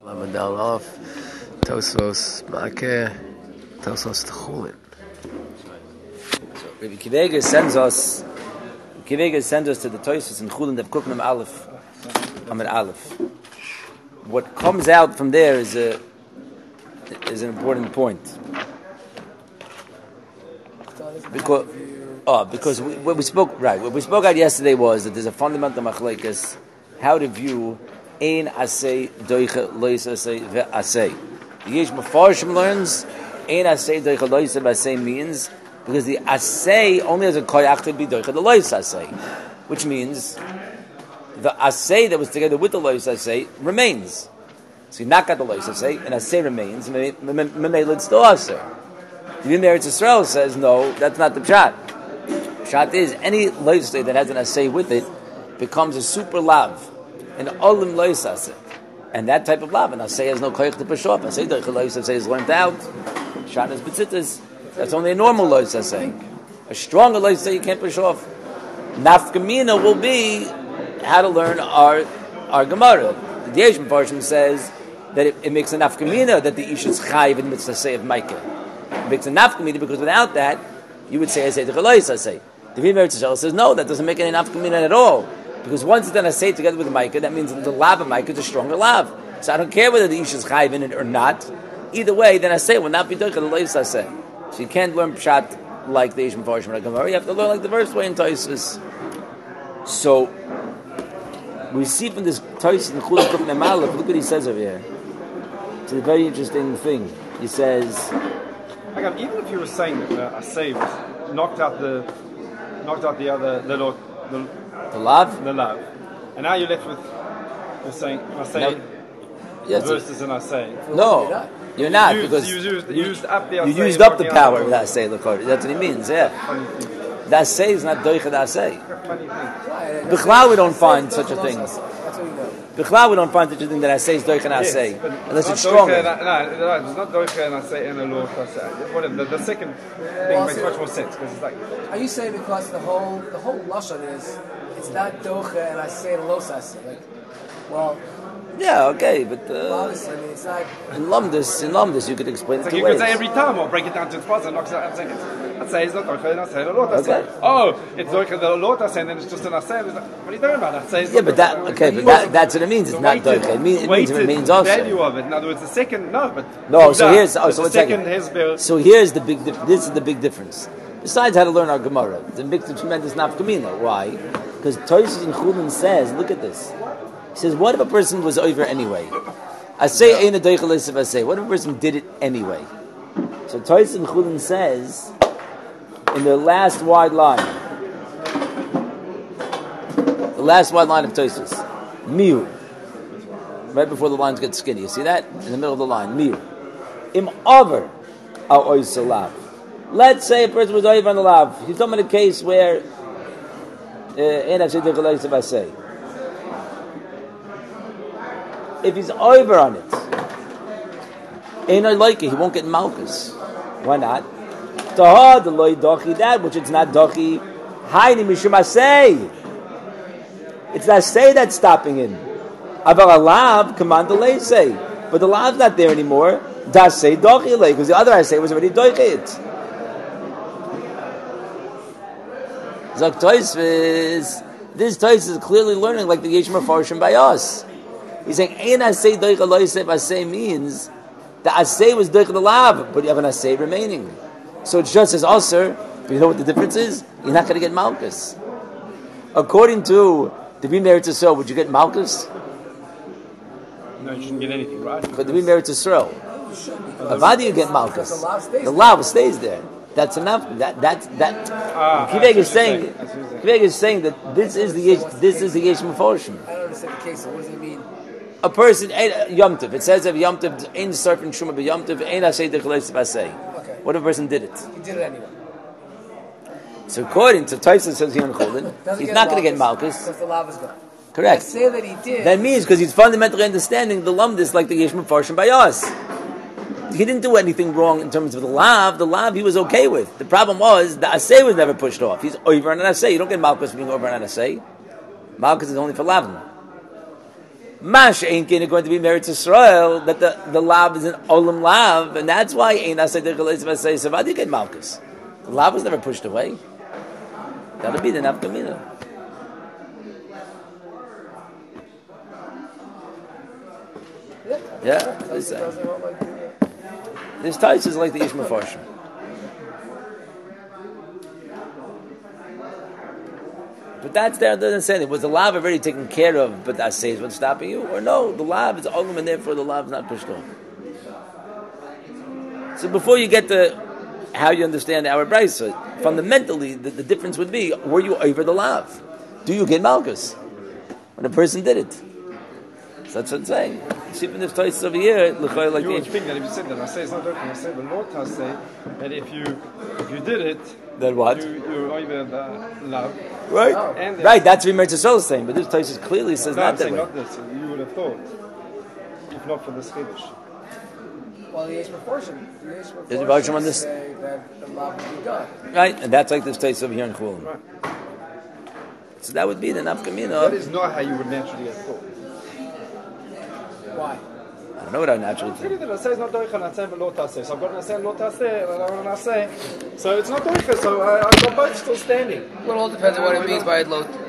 Lamadal off, Tosos Makeh, Tosos Tchulin. So Rabbi Kivega sends us to the Tosos in Chulin of Kuknam Aleph, Amid Aleph. What comes out from there is an important point. Because what we spoke out yesterday was that there's a fundamental machlekes how to view ein asay doicha lois asay ve'asay. The Yesh Mefarshim learns ein asay doicha lois ve'asay means because the asay only has a koyach to be doicha the lois asay, which means the asay that was together with the lois asay remains. So you knock out the lois asay and asay remains. Memei still asay. The Eretz Yisrael says no, that's not the pshat. Pshat is any lois that has an asay with it becomes a super lav. And olim lois asay, and that type of lav, and asay has no koyach to push off. Asay doicha lois asay is learned out. Shanas betzitas, that's only a normal lois asay. A stronger lois asay you can't push off. Nafkamina will be how to learn our Gemara. The Yesh Mefarshim says that it makes a nafkamina that the ish is chayiv in mitzvah say of Micah. It makes a nafkamina because without that you would say asay doicha lois asay. The Eretz Yisrael says no, that doesn't make any nafkamina at all. Because once it's done a say together with the Micah, that means the lav of Micah is a stronger lav. So I don't care whether the ish is chayiv in it or not. Either way, then I say will not be doicha the lois asay. So you can't learn pshat like the Yesh Mefarshim or Gemara. You have to learn like the verse way in Tosfos. So we see from this Tosfos in Chulin Kufnei Aleph, look what he says over here. It's a very interesting thing. He says, even if you were saying that asay was knocked out the lav, and now you're left with the saying asay versus an asay. No, you're not, because you used up the power of that asay. That's what he means. Yeah, that asay is not doicha the asay. Bichlal we don't find such a thing. Bichlal we don't find such a thing that asay is doicha and asay unless it's stronger. No, it's not doicha and asay and a law asay. The second thing makes much more sense because it's like. Are you saying because the whole lashon is it's not doicha and asay and los asay? Like, well. Yeah, okay, but obviously, I mean, it's not in Lumdus, you could explain it two you ways. You could say every time, or break it down to its parts and knock it out and say I'd say it's not doicha and asay and a law asay. Okay. Oh, it's doicha the law asay and then it's just an asay. What are you talking about? That's what it means. It's not doicha. It means it remains also. Value of it. In other words, the second So here's the big. This is the big difference. Besides how to learn our Gemara, the big tremendous nafkamina. Why? Because Tosfos in Chulin says, look at this. He says, what if a person was over anyway? I say, ain't a doicha lois asay. What if a person did it anyway? So Tosfos in Chulin says, in the last wide line of Tosfos, miu, right before the lines get skinny. You see that? In the middle of the line, miu. Im over al ois lav. Let's say a person was over on the lav. He's talking about a case where ain't a doicha lois asay. If he's over on it, ain't I like it, he won't get malchus. Why not? That which it's not dochi, haini mishum asay. It's that say that's stopping him. Aval alav command the say, but the lav's not there anymore. Das say dochi lay because the other asay was already dochi it. Zok Tosfos, this Tosfos is clearly learning like the Yesh Mefarshim by us. He's saying, "Ein asay doicha lois asay" means the asay was doicha the lav, but you have an asay remaining. So it just says aser. But you know what the difference is? You're not going to get malchus. According to the Bim Eretz Yisrael, would you get malchus? No, you shouldn't get anything, right? But the Bim Eretz Yisrael, how do you get malchus? The lav stays there. That's enough. Kiveg is saying that this is the Yesh Mefarshim. I don't understand the case. So what does it mean? A person Yom Tov. It says of Yom Tov ain't surfing shuma be Yom Tov ain't asay doicha lois asay. What if a person did it? He did it anyway. So according to Tosfos says here in Chulin, he's not going to get malchus. Because the lav is gone. Correct. Say that he did. That means because he's fundamentally understanding the lumdis like the Yesh Mefarshim by us. He didn't do anything wrong in terms of the lav. The lav he was okay with. The problem was the asay was never pushed off. He's over on an asay. You don't get malchus being over on an asay. Malchus is only for lavim. Mash ain't going to be married to Israel, that the lav is an olam lav, and that's why ain't asay deicha leisa asay. So how do you get malchus? The lav was never pushed away. That would be the nafkamina. Yeah, this tais is like the Ish Mefarshim. But that's their understanding. Was the lav already taken care of, but that says what's stopping you? Or no, the lav is olam and therefore the lav is not pushed off. So before you get to how you understand our brayso, fundamentally the difference would be, were you over the lav? Do you get malchus when a person did it? So that's what I'm saying. See from this place over here, you would think that if you said that, I say it's not okay. I say the Lord has say that if you did it, then what? You're over the love. Right, And right. That's what Mertz is saying. But this place clearly says not that way. Not this. You would have thought, if not for this chiddush. Well, the Yesh Mefarshim on this say that the lav would be gone. Right, and that's like this place over here in Chulin. Right. So that would be the nafkamina. That is not how you would naturally have thought. Why? I don't know what I naturally think. Really, the say is not doicha and I say lo taseh. So I've got an asay and lo taseh, and I want an asay. So it's not doicha. So I've got both still standing. Well, it all depends on what it means by lo